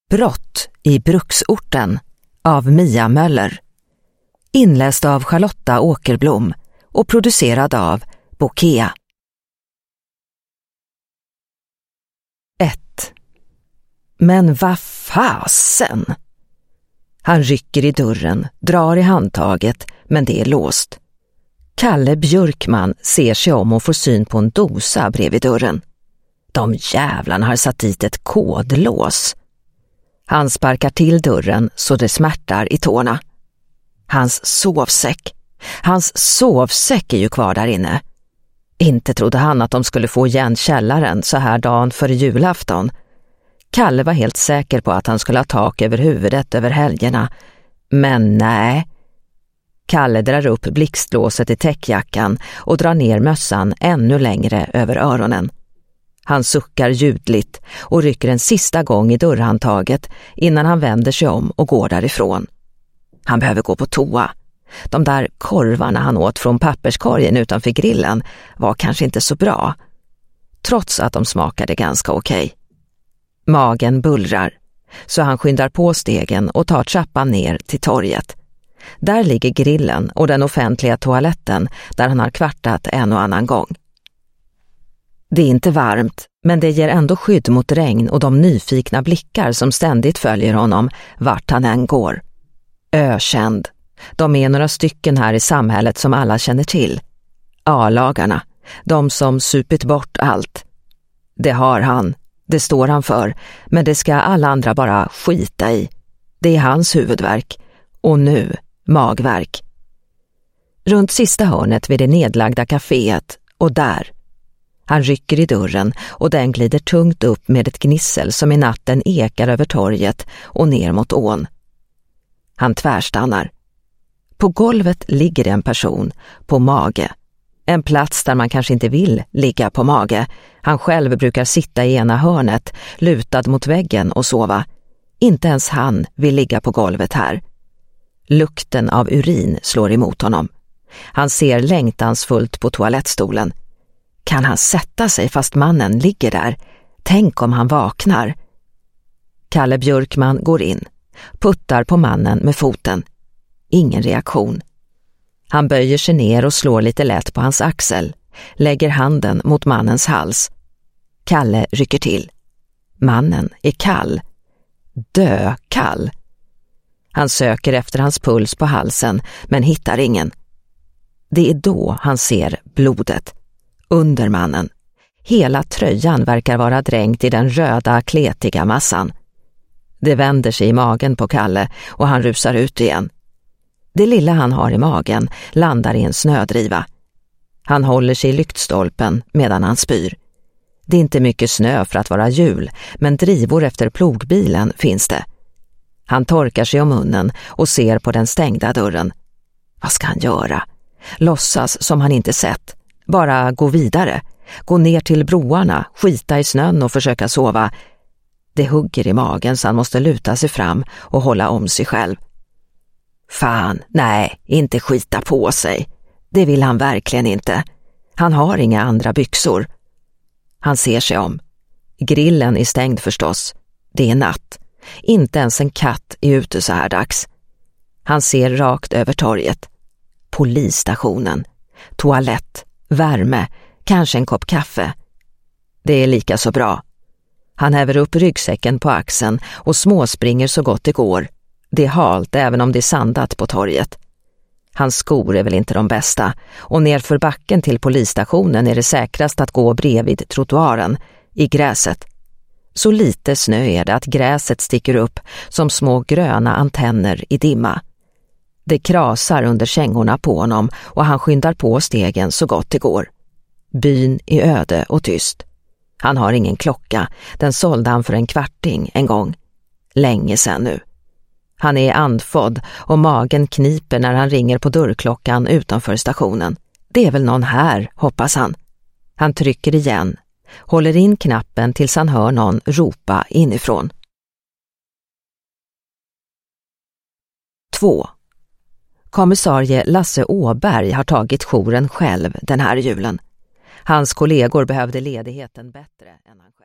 Brott i bruksorten av Mia Möller. Inläst av Charlotta Åkerblom och producerad av Bokea. 1. Men vad fasen? Han rycker i dörren, drar i handtaget, men det är låst. Kalle Björkman ser sig om och får syn på en dosa bredvid dörren. De jävlarna har satt dit ett kodlås. Han sparkar till dörren så det smärtar i tårna. Hans sovsäck är ju kvar där inne. Inte trodde han att de skulle få igen källaren så här dagen före julafton. Kalle var helt säker på att han skulle ha tak över huvudet över helgerna. Men nej. Kalle drar upp blixtlåset i täckjackan och drar ner mössan ännu längre över öronen. Han suckar ljudligt och rycker en sista gång i dörrhandtaget innan han vänder sig om och går därifrån. Han behöver gå på toa. De där korvarna han åt från papperskorgen utanför grillen var kanske inte så bra, trots att de smakade ganska okej. Magen bullrar, så han skyndar på stegen och tar trappan ner till torget. Där ligger grillen och den offentliga toaletten där han har kvartat en och annan gång. Det är inte varmt, men det ger ändå skydd mot regn och de nyfikna blickar som ständigt följer honom vart han än går. Ökänd. De är några stycken här i samhället som alla känner till. A-lagarna, de som supit bort allt. Det har han, det står han för, men det ska alla andra bara skita i. Det är hans huvudvärk. Och nu magvärk. Runt sista hörnet vid det nedlagda kaféet och där. Han rycker i dörren och den glider tungt upp med ett gnissel som i natten ekar över torget och ner mot ån. Han tvärstannar. På golvet ligger en person på mage. En plats där man kanske inte vill ligga på mage. Han själv brukar sitta i ena hörnet, lutad mot väggen och sova. Inte ens han vill ligga på golvet här. Lukten av urin slår emot honom. Han ser längtansfullt på toalettstolen. Kan han sätta sig fast mannen ligger där? Tänk om han vaknar. Kalle Björkman går in, puttar på mannen med foten. Ingen reaktion. Han böjer sig ner och slår lite lätt på hans axel, lägger handen mot mannens hals. Kalle rycker till. Mannen är kall. Dökall. Han söker efter hans puls på halsen men hittar ingen. Det är då han ser blodet. Under mannen. Hela tröjan verkar vara dränkt i den röda, kletiga massan. Det vänder sig i magen på Kalle och han rusar ut igen. Det lilla han har i magen landar i en snödriva. Han håller sig i lyktstolpen medan han spyr. Det är inte mycket snö för att vara jul, men drivor efter plogbilen finns det. Han torkar sig om munnen och ser på den stängda dörren. Vad ska han göra? Låtsas som han inte sett. Bara gå vidare. Gå ner till broarna, skita i snön och försöka sova. Det hugger i magen så han måste luta sig fram och hålla om sig själv. Fan, nej, inte skita på sig. Det vill han verkligen inte. Han har inga andra byxor. Han ser sig om. Grillen är stängd förstås. Det är natt. Inte ens en katt är ute så här dags. Han ser rakt över torget. Polisstationen. Toalett. Värme. Kanske en kopp kaffe. Det är lika så bra. Han häver upp ryggsäcken på axeln och småspringer så gott det går. Det är halt även om det är sandat på torget. Hans skor är väl inte de bästa och nerför backen till polisstationen är det säkrast att gå bredvid trottoaren, i gräset. Så lite snö är det att gräset sticker upp som små gröna antenner i dimma. Det krasar under kängorna på honom och han skyndar på stegen så gott det går. Byn är öde och tyst. Han har ingen klocka, den sålde han för en kvarting en gång. Länge sedan nu. Han är andfådd och magen kniper när han ringer på dörrklockan utanför stationen. Det är väl någon här, hoppas han. Han trycker igen, håller in knappen tills han hör någon ropa inifrån. 2. Kommissarie Lasse Åberg har tagit jouren själv den här julen. Hans kollegor behövde ledigheten bättre än han själv.